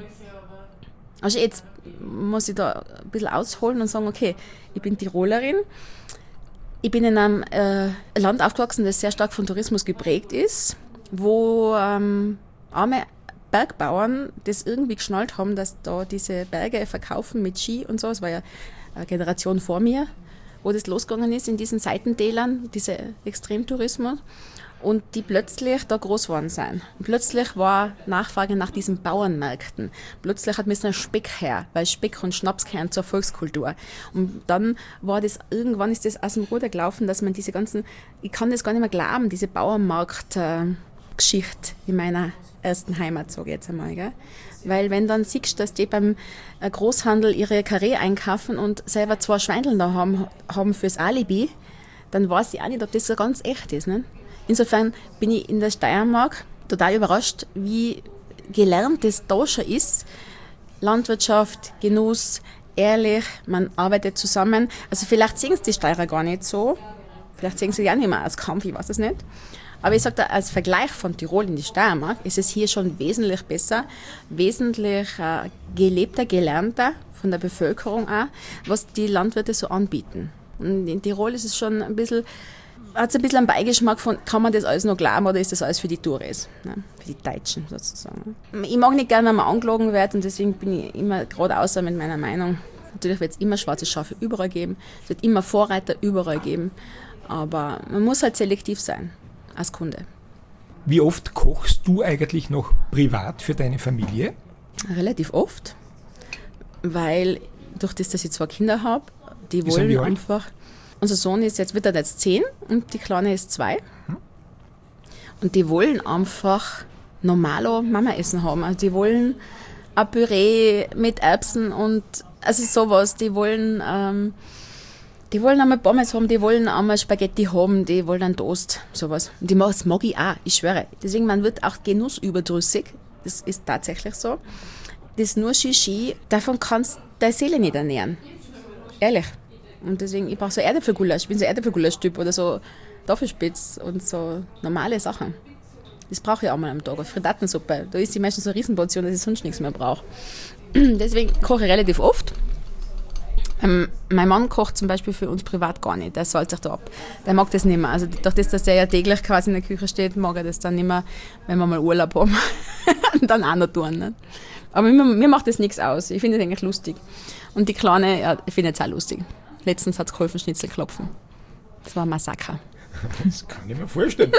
also jetzt muss ich da ein bisschen ausholen und sagen, okay, ich bin Tirolerin, ich bin in einem äh, Land aufgewachsen, das sehr stark von Tourismus geprägt ist, wo ähm, arme Bergbauern das irgendwie geschnallt haben, dass da diese Berge verkaufen mit Ski und so. Es war ja eine Generation vor mir, wo das losgegangen ist in diesen Seitentälern, dieser Extremtourismus. Und die plötzlich da groß geworden sind. Und plötzlich war Nachfrage nach diesen Bauernmärkten. Plötzlich hat man so einen Speck her, weil Speck und Schnaps gehören zur Volkskultur. Und dann war das, irgendwann ist das aus dem Ruder gelaufen, dass man diese ganzen, ich kann das gar nicht mehr glauben, diese Bauernmarkt-Geschichte in meiner ersten Heimat, sage ich jetzt einmal, gell? Weil wenn dann siehst, dass die beim Großhandel ihre Karree einkaufen und selber zwei Schweindeln da haben, haben fürs Alibi, dann weiß ich auch nicht, ob das so ganz echt ist, ne? Insofern bin ich in der Steiermark total überrascht, wie gelernt das da schon ist. Landwirtschaft, Genuss, ehrlich, man arbeitet zusammen. Also vielleicht sehen es die Steirer gar nicht so. Vielleicht sehen sie ja nicht mehr als Kampf, ich weiß es nicht. Aber ich sage da, als Vergleich von Tirol in die Steiermark ist es hier schon wesentlich besser, wesentlich äh, gelebter, gelernter von der Bevölkerung auch, was die Landwirte so anbieten. Und in Tirol ist es schon ein bisschen, hat es ein bisschen einen Beigeschmack von, kann man das alles noch glauben oder ist das alles für die Touristen, ne? Für die Deutschen sozusagen. Ich mag nicht gerne, wenn man angelogen wird und deswegen bin ich immer gerade außer mit meiner Meinung. Natürlich wird es immer schwarze Schafe überall geben, es wird immer Vorreiter überall geben, aber man muss halt selektiv sein als Kunde. Wie oft kochst du eigentlich noch privat für deine Familie? Relativ oft, weil durch das, dass ich zwei Kinder habe, die Wie sind wollen die alt? einfach... Unser Sohn ist jetzt, wird er jetzt zehn und die Kleine ist zwei. Und die wollen einfach normalo Mama-Essen haben. Also die wollen ein Püree mit Erbsen und also sowas. Die wollen, ähm, die wollen einmal Pommes haben, die wollen einmal Spaghetti haben, die wollen einen Toast, sowas. Und die mag, das mag ich auch, ich schwöre. Deswegen, man wird auch genussüberdrüssig. Das ist tatsächlich so. Das nur Shishi, davon kannst du deine Seele nicht ernähren. Ehrlich. Und deswegen, ich brauche so Erdäpfelgulasch, ich bin so Erdäpfelgulasch-Typ oder so Tafelspitz und so normale Sachen. Das brauche ich auch mal am Tag. Frittatensuppe, da ist die meistens so eine Riesenportion, dass ich sonst nichts mehr brauche. Deswegen koche ich relativ oft. Ähm, mein Mann kocht zum Beispiel für uns privat gar nicht, der salzt sich da ab. Der mag das nicht mehr. Also durch das, dass er ja täglich quasi in der Küche steht, mag er das dann nicht mehr, wenn wir mal Urlaub haben. Dann auch noch tun. Ne? Aber mir, mir macht das nichts aus. Ich finde das eigentlich lustig. Und die Kleine, ja, ich finde es auch lustig. Letztens hat es geholfen, Schnitzel klopfen. Das war ein Massaker. Das kann ich mir vorstellen.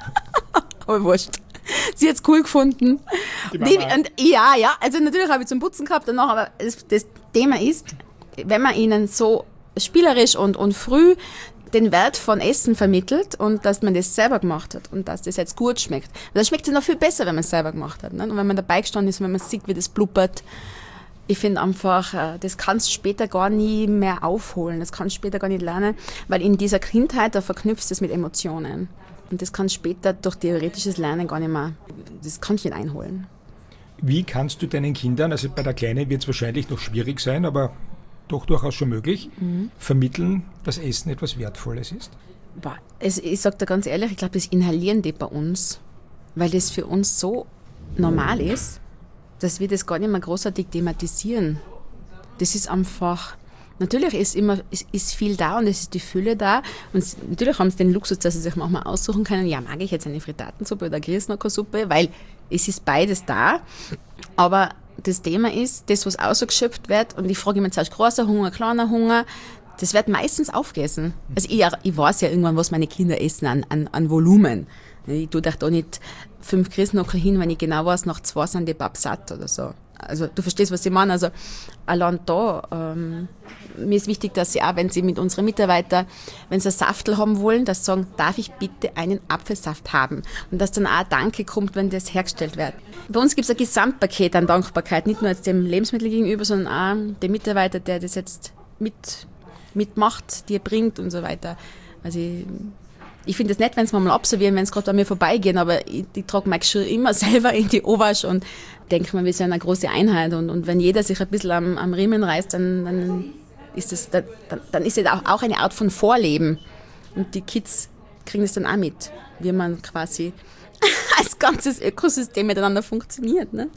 Aber wurscht. Sie hat es cool gefunden. Die Die, Mama. und, ja, ja, also natürlich habe ich zum Putzen gehabt danach, aber das, das Thema ist, wenn man ihnen so spielerisch und, und früh den Wert von Essen vermittelt und dass man das selber gemacht hat und dass das jetzt gut schmeckt. Das schmeckt es noch viel besser, wenn man es selber gemacht hat. Ne? Und wenn man dabei gestanden ist, wenn man sieht, wie das blubbert. Ich finde einfach, das kannst du später gar nie mehr aufholen, das kannst du später gar nicht lernen, weil in dieser Kindheit, da verknüpfst du es mit Emotionen. Und das kannst du später durch theoretisches Lernen gar nicht mehr, das kannst du nicht einholen. Wie kannst du deinen Kindern, also bei der Kleinen wird es wahrscheinlich noch schwierig sein, aber doch durchaus schon möglich, mhm. vermitteln, dass Essen etwas Wertvolles ist? Boah, es, ich sage dir ganz ehrlich, ich glaube, das inhalieren die bei uns, weil das für uns so normal ist, dass wir das gar nicht mehr großartig thematisieren. Das ist einfach, natürlich ist immer ist, ist viel da und es ist die Fülle da und natürlich haben sie den Luxus, dass sie sich manchmal aussuchen können, ja, mag ich jetzt eine Frittatensuppe oder Grießnockersuppe, weil es ist beides da, aber das Thema ist, das, was ausgeschöpft wird und ich frage mich jetzt, großer Hunger, kleiner Hunger, das wird meistens aufgegessen. Also ich, ich weiß ja irgendwann, was meine Kinder essen an, an, an Volumen. Ich tue da nicht fünf Grießnocker hin, wenn ich genau weiß, nach zwei sind die Babs satt oder so. Also du verstehst, was ich meine. Also allein da, ähm, mir ist wichtig, dass sie auch, wenn sie mit unseren Mitarbeitern, wenn sie einen Saftel haben wollen, dass sie sagen, darf ich bitte einen Apfelsaft haben? Und dass dann auch ein Danke kommt, wenn das hergestellt wird. Bei uns gibt es ein Gesamtpaket an Dankbarkeit, nicht nur jetzt dem Lebensmittel gegenüber, sondern auch dem Mitarbeiter, der das jetzt mit, mitmacht, dir bringt und so weiter. Also ich, Ich finde es nett, wenn es mal absolvieren, wenn es gerade bei mir vorbeigehen, aber ich, ich trage mein Geschirr immer selber in die Oberwasch und denke mir, wir sind eine große Einheit und, und wenn jeder sich ein bisschen am, am Riemen reißt, dann, dann ist das, dann, dann ist das auch, auch eine Art von Vorleben und die Kids kriegen das dann auch mit, wie man quasi als ganzes Ökosystem miteinander funktioniert. Ne?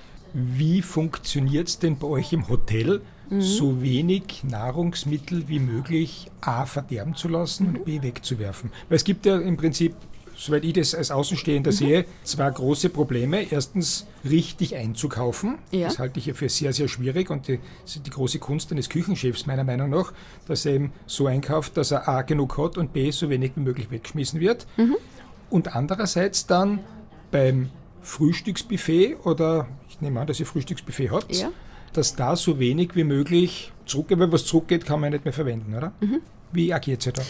Wie funktioniert es denn bei euch im Hotel, mhm. so wenig Nahrungsmittel wie möglich A verderben zu lassen mhm. und B wegzuwerfen? Weil es gibt ja im Prinzip, soweit ich das als Außenstehender mhm. sehe, zwei große Probleme. Erstens, richtig einzukaufen. Ja. Das halte ich ja für sehr, sehr schwierig und die, das ist die große Kunst eines Küchenchefs meiner Meinung nach, dass er eben so einkauft, dass er A genug hat und B so wenig wie möglich weggeschmissen wird. Mhm. Und andererseits dann beim Frühstücksbuffet oder ich nehme an, dass ihr Frühstücksbuffet habt, ja. dass da so wenig wie möglich zurückgeht, weil was zurückgeht, kann man nicht mehr verwenden, oder? Mhm. Wie agiert ihr da?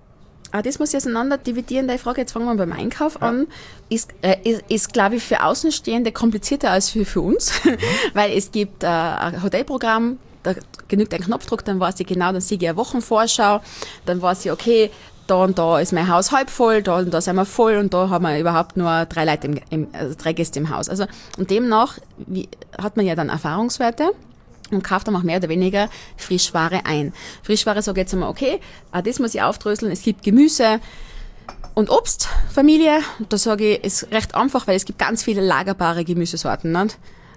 Ah, das muss ich auseinander dividieren, die Frage. Jetzt fangen wir beim Einkauf ja. an. Ist, äh, ist, ist glaube ich, für Außenstehende komplizierter als für, für uns, mhm. weil es gibt äh, ein Hotelprogramm, da genügt ein Knopfdruck, dann weiß ich genau, dann sehe ich eine Wochenvorschau, dann weiß ich, okay, da und da ist mein Haus halb voll, da und da sind wir voll und da haben wir überhaupt nur drei Leute im, im also drei Gäste im Haus. Also und demnach wie, hat man ja dann Erfahrungswerte und kauft dann auch mehr oder weniger Frischware ein. Frischware sage ich jetzt einmal, okay, auch das muss ich aufdröseln, es gibt Gemüse, Und Obstfamilie, da sage ich, ist recht einfach, weil es gibt ganz viele lagerbare Gemüsesorten. Nicht?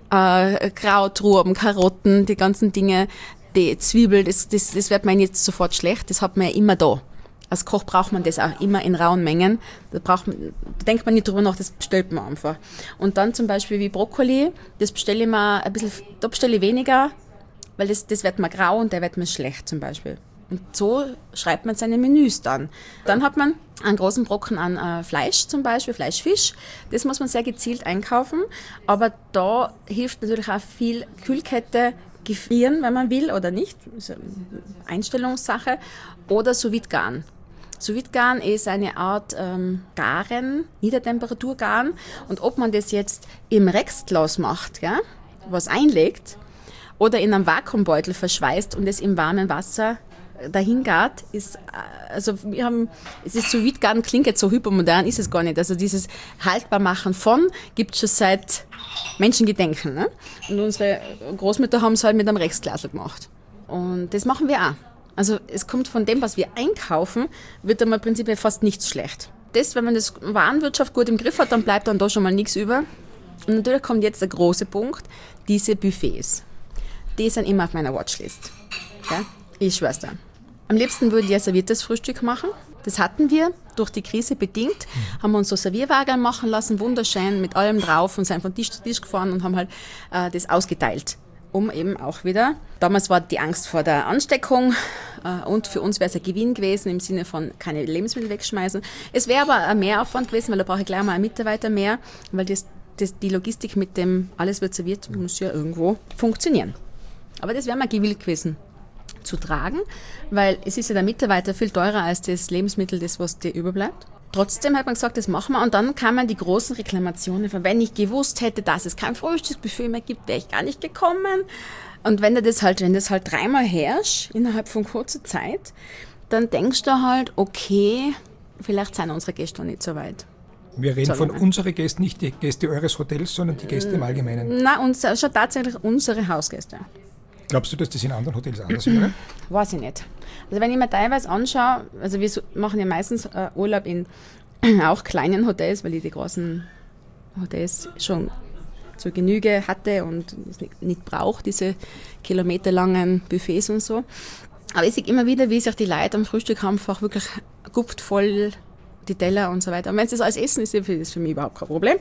Äh, Kraut, Rauben, Karotten, die ganzen Dinge, die Zwiebel, das, das, das wird man jetzt sofort schlecht, das hat man ja immer da. Als Koch braucht man das auch immer in rauen Mengen. Da, braucht man, da denkt man nicht drüber nach, das bestellt man einfach. Und dann zum Beispiel wie Brokkoli, das bestelle ich mir ein bisschen, da bestelle ich weniger, weil das, das wird mir grau und der wird mir schlecht zum Beispiel. Und so schreibt man seine Menüs dann. Dann hat man einen großen Brocken an äh, Fleisch zum Beispiel, Fleischfisch. Das muss man sehr gezielt einkaufen. Aber da hilft natürlich auch viel Kühlkette, gefrieren, wenn man will oder nicht. Das ist eine Einstellungssache. Oder Sous-Vide-Garen. Sous-Vide-Garen ist eine Art ähm, Garen, Niedertemperaturgaren. Und ob man das jetzt im Rexglas macht, ja, was einlegt, oder in einem Vakuumbeutel verschweißt und es im warmen Wasser dahin gart, ist, also wir haben, es ist Sous-Vide-Garen, klingt jetzt so hypermodern, ist es gar nicht. Also dieses Haltbarmachen von gibt es schon seit Menschengedenken. Ne? Und unsere Großmütter haben es halt mit einem Rexglasl gemacht. Und das machen wir auch. Also es kommt von dem, was wir einkaufen, wird einmal prinzipiell fast nichts schlecht. Das, wenn man das Warenwirtschaft gut im Griff hat, dann bleibt dann da schon mal nichts über. Und natürlich kommt jetzt der große Punkt, diese Buffets. Die sind immer auf meiner Watchlist. Okay? Ich schwör's dir. Am liebsten würde ich ein serviertes Frühstück machen. Das hatten wir durch die Krise bedingt. Haben wir uns so Servierwagen machen lassen, wunderschön, mit allem drauf und sind von Tisch zu Tisch gefahren und haben halt äh, das ausgeteilt. Um eben auch wieder, damals war die Angst vor der Ansteckung äh, und für uns wäre es ein Gewinn gewesen im Sinne von keine Lebensmittel wegschmeißen. Es wäre aber ein Mehraufwand gewesen, weil da brauche ich gleich mal einen Mitarbeiter mehr, weil das, das, die Logistik mit dem alles wird serviert, muss ja irgendwo funktionieren. Aber das wäre mal gewillt gewesen zu tragen, weil es ist ja der Mitarbeiter viel teurer als das Lebensmittel, das was dir überbleibt. Trotzdem hat man gesagt, das machen wir und dann kamen die großen Reklamationen von, wenn ich gewusst hätte, dass es kein Frühstücksbuffet mehr gibt, wäre ich gar nicht gekommen. Und wenn du das halt, wenn das halt dreimal herrscht, innerhalb von kurzer Zeit, dann denkst du halt, okay, vielleicht sind unsere Gäste noch nicht so weit. Wir reden von unseren Gästen, nicht die Gäste eures Hotels, sondern die Gäste im Allgemeinen. Nein, uns, schon tatsächlich unsere Hausgäste. Glaubst du, dass das in anderen Hotels anders wäre? Weiß ich nicht. Also wenn ich mir teilweise anschaue, also wir machen ja meistens äh, Urlaub in auch kleinen Hotels, weil ich die großen Hotels schon zur Genüge hatte und es nicht, nicht brauche, diese kilometerlangen Buffets und so. Aber ich sehe immer wieder, wie sich die Leute am Frühstück einfach wirklich gupft voll die Teller und so weiter. Und wenn es das alles essen ist, ist das für mich überhaupt kein Problem.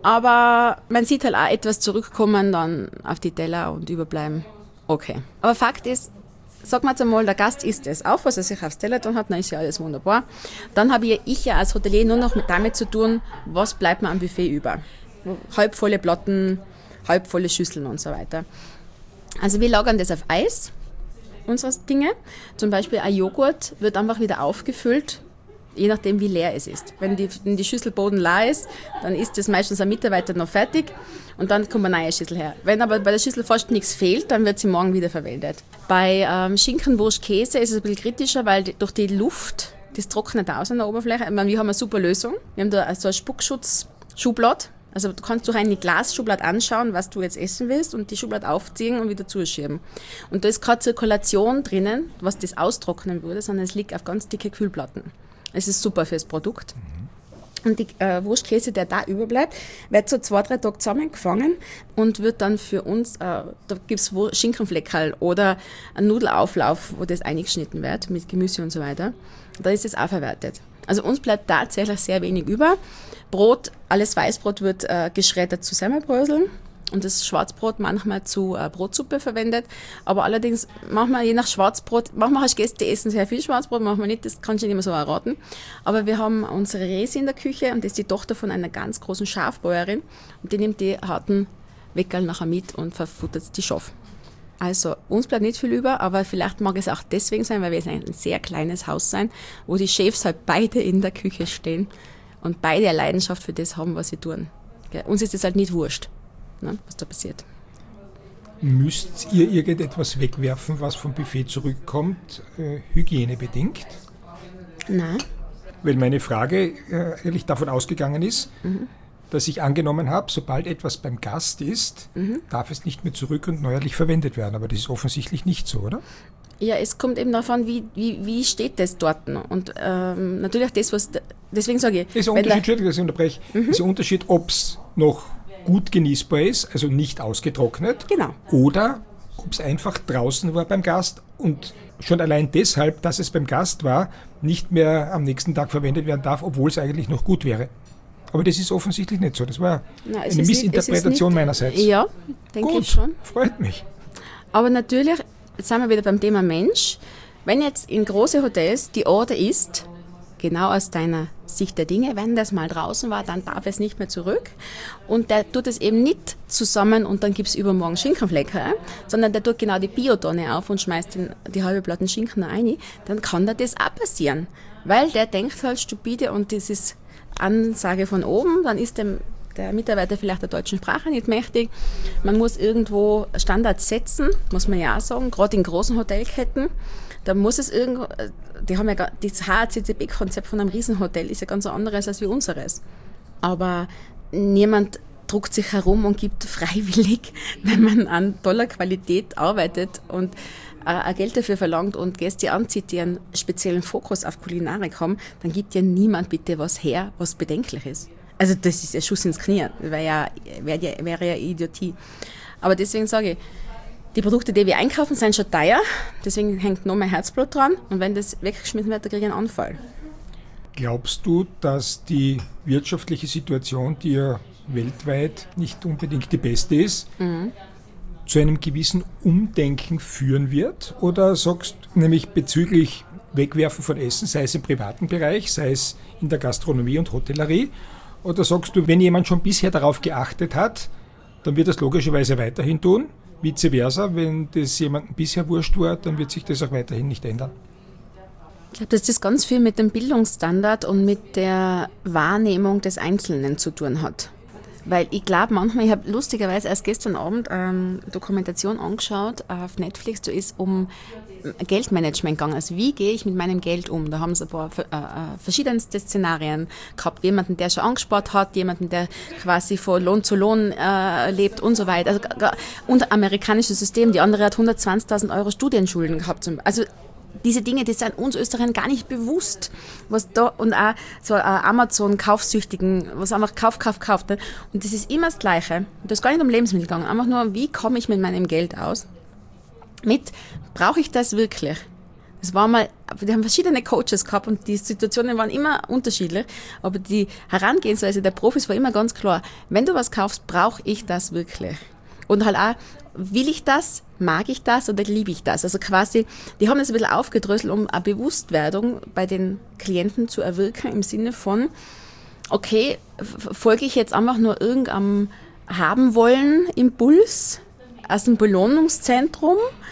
Aber man sieht halt auch etwas zurückkommen dann auf die Teller und überbleiben. Okay. Aber Fakt ist, sag mal einmal, der Gast isst es auf, was er sich aufs Teller tun hat, dann ist ja alles wunderbar. Dann habe ich, ich ja als Hotelier nur noch damit zu tun, was bleibt mir am Buffet über. Halbvolle Platten, halbvolle Schüsseln und so weiter. Also wir lagern das auf Eis, unsere Dinge. Zum Beispiel ein Joghurt wird einfach wieder aufgefüllt, je nachdem wie leer es ist. Wenn die, wenn die Schüssel bodenleer ist, dann ist das meistens ein Mitarbeiter noch fertig und dann kommt eine neue Schüssel her. Wenn aber bei der Schüssel fast nichts fehlt, dann wird sie morgen wieder verwendet. Bei ähm, Schinken, Wurst, Käse ist es ein bisschen kritischer, weil die, durch die Luft, das trocknet aus an der Oberfläche. Ich meine, wir haben eine super Lösung. Wir haben da so ein Spuckschutz-Schublad. Also du kannst durch eine Glasschublade anschauen, was du jetzt essen willst und die Schublade aufziehen und wieder zuschieben. Und da ist keine Zirkulation drinnen, was das austrocknen würde, sondern es liegt auf ganz dicke Kühlplatten. Es ist super fürs Produkt. Mhm. Und die äh, Wurstkäse, der da überbleibt, wird so zwei, drei Tage zusammengefangen und wird dann für uns, äh, da gibt es Schinkenfleckerl oder einen Nudelauflauf, wo das eingeschnitten wird mit Gemüse und so weiter. Da ist es auch verwertet. Also uns bleibt tatsächlich sehr wenig über. Brot, alles Weißbrot wird äh, geschreddert zu Semmelbröseln und das Schwarzbrot manchmal zu äh, Brotsuppe verwendet. Aber allerdings manchmal je nach Schwarzbrot, manchmal hast du Gäste, die essen sehr viel Schwarzbrot, manchmal nicht, das kannst du nicht immer so erraten. Aber wir haben unsere Resi in der Küche und das ist die Tochter von einer ganz großen Schafbäuerin und die nimmt die harten Weckerl nachher mit und verfuttert die Schafe. Also uns bleibt nicht viel über, aber vielleicht mag es auch deswegen sein, weil wir ein sehr kleines Haus sein, wo die Chefs halt beide in der Küche stehen und beide eine Leidenschaft für das haben, was sie tun. Gell? Uns ist es halt nicht wurscht, ne, was da passiert. Müsst ihr irgendetwas wegwerfen, was vom Buffet zurückkommt, äh, hygienebedingt? Nein. Weil meine Frage äh, ehrlich davon ausgegangen ist, mhm. dass ich angenommen habe, sobald etwas beim Gast ist, mhm. darf es nicht mehr zurück und neuerlich verwendet werden. Aber das ist offensichtlich nicht so, oder? Ja, es kommt eben darauf an, wie, wie, wie steht das dort. Und ähm, natürlich das, was, deswegen sage ich... Das ist ein Unterschied, Entschuldigung, dass ich unterbreche, mhm. das ist ein Unterschied, ob es noch gut genießbar ist, also nicht ausgetrocknet, genau. oder ob es einfach draußen war beim Gast und schon allein deshalb, dass es beim Gast war, nicht mehr am nächsten Tag verwendet werden darf, obwohl es eigentlich noch gut wäre. Aber das ist offensichtlich nicht so. Das war Nein, eine Missinterpretation nicht, meinerseits. Ja, denke ich schon. Freut mich. Aber natürlich, jetzt sind wir wieder beim Thema Mensch. Wenn jetzt in große Hotels die Order ist, genau aus deiner Sicht der Dinge, wenn das mal draußen war, dann darf es nicht mehr zurück. Und der tut es eben nicht zusammen und dann gibt es übermorgen Schinkenflecker, sondern der tut genau die Biotonne auf und schmeißt den, die halbe Platten Schinken rein, dann kann da das auch passieren. Weil der denkt halt stupide und das ist Ansage von oben, dann ist dem der Mitarbeiter vielleicht der deutschen Sprache nicht mächtig. Man muss irgendwo Standards setzen, muss man ja auch sagen, gerade in großen Hotelketten. Da muss es irgendwo, die haben ja, das H A C C P-Konzept von einem Riesenhotel ist ja ganz anderes als wie unseres. Aber niemand druckt sich herum und gibt freiwillig, wenn man an toller Qualität arbeitet und äh, Geld dafür verlangt und Gäste anzieht, die einen speziellen Fokus auf Kulinarik haben, dann gibt ja niemand bitte was her, was bedenklich ist. Also das ist ja Schuss ins Knie, wäre ja, wäre ja, wäre ja Idiotie. Aber deswegen sage ich, die Produkte, die wir einkaufen, sind schon teuer, deswegen hängt noch mehr Herzblut dran und wenn das weggeschmissen wird, dann kriege ich einen Anfall. Glaubst du, dass die wirtschaftliche Situation, die ja weltweit nicht unbedingt die beste ist, mhm. zu einem gewissen Umdenken führen wird? Oder sagst du nämlich bezüglich Wegwerfen von Essen, sei es im privaten Bereich, sei es in der Gastronomie und Hotellerie, oder sagst du, wenn jemand schon bisher darauf geachtet hat, dann wird das logischerweise weiterhin tun? Vice versa, wenn das jemandem bisher wurscht war, dann wird sich das auch weiterhin nicht ändern. Ich glaube, dass das ganz viel mit dem Bildungsstandard und mit der Wahrnehmung des Einzelnen zu tun hat. Weil ich glaube manchmal, ich habe lustigerweise erst gestern Abend eine Dokumentation angeschaut auf Netflix, da ist um Geldmanagement gegangen. Also wie gehe ich mit meinem Geld um? Da haben sie ein paar äh, verschiedenste Szenarien gehabt. Jemanden, der schon angespart hat, jemanden, der quasi von Lohn zu Lohn äh, lebt und so weiter. Also, und amerikanisches System. Die andere hat hundertzwanzigtausend Euro Studienschulden gehabt. Also diese Dinge, die sind uns Österreichern gar nicht bewusst, was da, und auch so Amazon-Kaufsüchtigen, was einfach Kauf, Kauf, Kauf. Ne? Und das ist immer das Gleiche. Das ist gar nicht um Lebensmittel gegangen, einfach nur, wie komme ich mit meinem Geld aus? Mit, brauche ich das wirklich? Das war mal, wir haben verschiedene Coaches gehabt und die Situationen waren immer unterschiedlich, aber die Herangehensweise der Profis war immer ganz klar, wenn du was kaufst, brauche ich das wirklich? Und halt auch, will ich das, mag ich das oder liebe ich das? Also quasi, die haben das ein bisschen aufgedröselt, um eine Bewusstwerdung bei den Klienten zu erwirken, im Sinne von, okay, folge ich jetzt einfach nur irgendeinem haben wollen Impuls aus dem Belohnungszentrum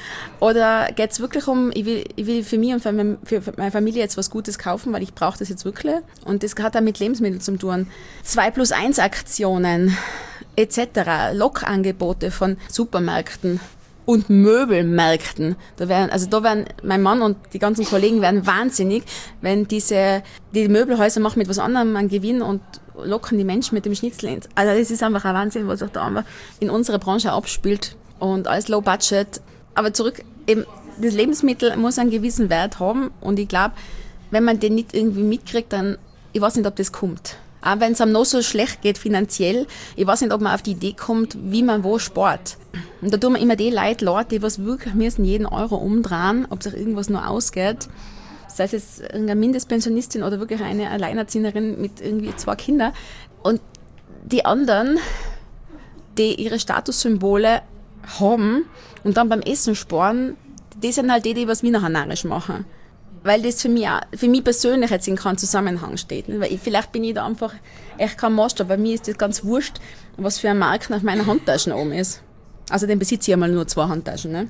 oder geht es wirklich um, ich will, ich will für mich und für meine Familie jetzt was Gutes kaufen, weil ich brauche das jetzt wirklich und das hat auch mit Lebensmitteln zu tun. zwei plus eins Aktionen et cetera, Lokangebote von Supermärkten und Möbelmärkten. Da werden, also da werden mein Mann und die ganzen Kollegen werden wahnsinnig, wenn diese die Möbelhäuser machen mit was anderem einen Gewinn und locken die Menschen mit dem Schnitzel ins. Also das ist einfach ein Wahnsinn, was sich da einfach in unserer Branche abspielt und alles Low Budget. Aber zurück, eben das Lebensmittel muss einen gewissen Wert haben und ich glaube, wenn man den nicht irgendwie mitkriegt, dann, ich weiß nicht, ob das kommt. Auch wenn es einem noch so schlecht geht finanziell, ich weiß nicht, ob man auf die Idee kommt, wie man wo spart. Und da tun wir immer die Leute leid, die was wirklich müssen jeden Euro umdrehen, ob sich irgendwas nur ausgeht. Sei es jetzt irgendeine Mindestpensionistin oder wirklich eine Alleinerzieherin mit irgendwie zwei Kindern. Und die anderen, die ihre Statussymbole haben und dann beim Essen sparen, die sind halt die, die was wie nachher narrisch machen. Weil das für mich, auch, für mich persönlich jetzt in keinem Zusammenhang steht. Weil ich, vielleicht bin ich da einfach echt kein Maßstab, weil mir ist das ganz wurscht, was für ein Marken auf meiner Handtaschen oben ist. Außerdem besitze ich einmal nur zwei Handtaschen. Ne?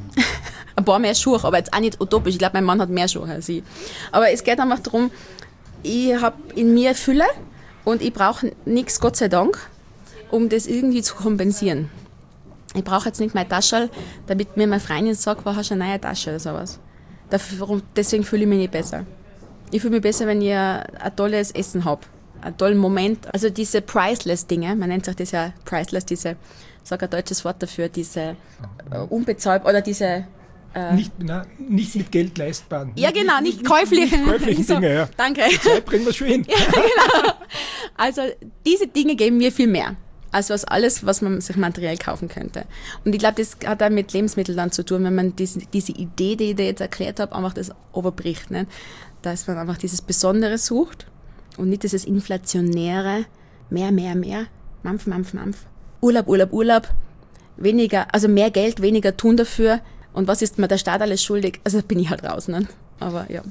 Ein paar mehr Schuhe, aber jetzt auch nicht utopisch. Ich glaube, mein Mann hat mehr Schuhe als ich. Aber es geht einfach darum, ich habe in mir Fülle und ich brauche nichts, Gott sei Dank, um das irgendwie zu kompensieren. Ich brauche jetzt nicht meine Tasche, damit mir meine Freundin sagt, wo hast du eine neue Tasche oder sowas. Deswegen fühle ich mich nicht besser. Ich fühle mich besser, wenn ich ein tolles Essen habe, einen tollen Moment. Also diese Priceless-Dinge, man nennt sich das ja Priceless, diese, ich sage ein deutsches Wort dafür, diese äh, unbezahlbar, oder diese Äh, nicht, na, nicht mit Geld leistbar. Ja, genau, nicht, nicht käufliche. Nicht käufliche so, Dinge, ja. Danke. Die Zeit bringen wir schon hin. Ja, genau. Also diese Dinge geben mir viel mehr, als was alles, was man sich materiell kaufen könnte. Und ich glaube, das hat auch mit Lebensmitteln dann zu tun, wenn man diese, diese Idee, die ich dir jetzt erklärt habe, einfach das überbricht. Ne? Dass man einfach dieses Besondere sucht und nicht dieses inflationäre, mehr, mehr, mehr, Mampf, Mampf, Mampf, Urlaub, Urlaub, Urlaub, weniger, also mehr Geld, weniger tun dafür. Und was ist mir der Staat alles schuldig? Also da bin ich halt raus. Ne? Aber ja.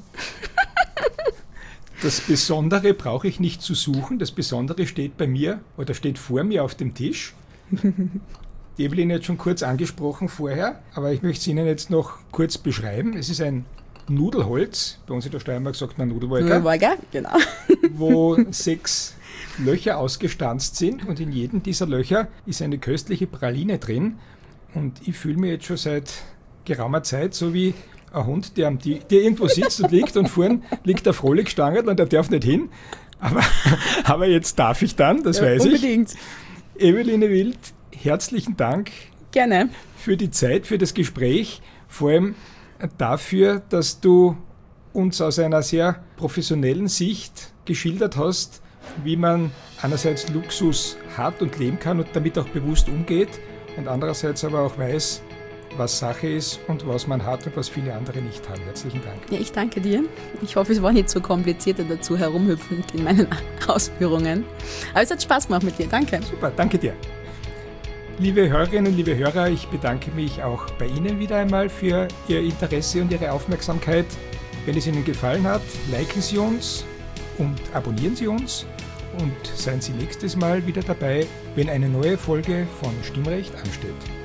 Das Besondere brauche ich nicht zu suchen. Das Besondere steht bei mir oder steht vor mir auf dem Tisch. Die Evelyn hat schon kurz angesprochen vorher, aber ich möchte es Ihnen jetzt noch kurz beschreiben. Es ist ein Nudelholz, bei uns in der Steiermark sagt man Nudelwolke, Nudelwolke, genau. wo sechs Löcher ausgestanzt sind und in jedem dieser Löcher ist eine köstliche Praline drin. Und ich fühle mich jetzt schon seit geraumer Zeit so wie ein Hund, der, am die, der irgendwo sitzt und liegt und vorn liegt der Frohlich-Stangel und der darf nicht hin. Aber, aber jetzt darf ich dann, das ja, weiß unbedingt. ich. Eveline Wild, herzlichen Dank. Gerne. Für die Zeit, für das Gespräch, vor allem dafür, dass du uns aus einer sehr professionellen Sicht geschildert hast, wie man einerseits Luxus hat und leben kann und damit auch bewusst umgeht und andererseits aber auch weiß, was Sache ist und was man hat und was viele andere nicht haben. Herzlichen Dank. Ja, ich danke dir. Ich hoffe, es war nicht so kompliziert und dazu herumhüpfend in meinen Ausführungen. Aber es hat Spaß gemacht mit dir. Danke. Super, danke dir. Liebe Hörerinnen, liebe Hörer, ich bedanke mich auch bei Ihnen wieder einmal für Ihr Interesse und Ihre Aufmerksamkeit. Wenn es Ihnen gefallen hat, liken Sie uns und abonnieren Sie uns und seien Sie nächstes Mal wieder dabei, wenn eine neue Folge von Stimmrecht ansteht.